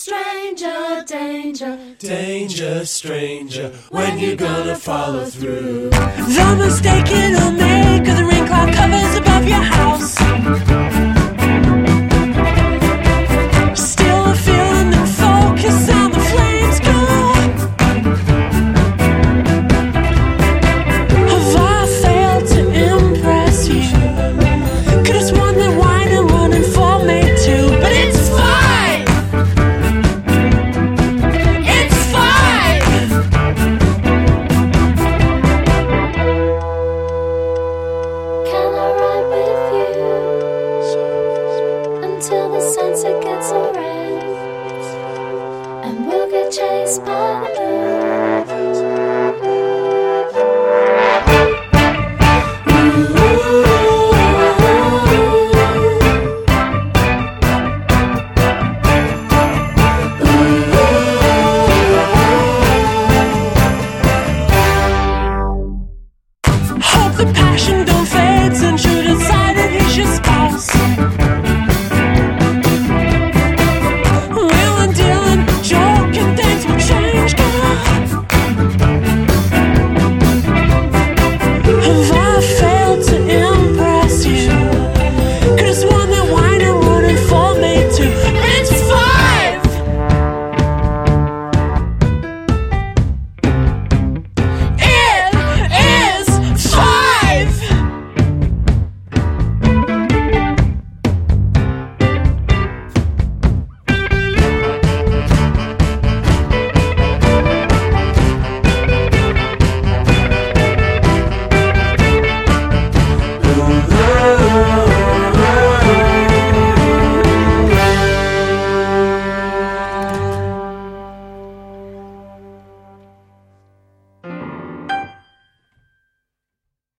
stranger, danger, Danger, stranger, when you gonna follow through? The mistake it'll make of the rain cloud covers above your house. Still a feeling and focus on the flames go. Have I failed to impress you? Could've sworn that wine and running for me too, but it's fine. It's fine. can I ride with you until the sunset gets so red, and we'll get chased by the moon?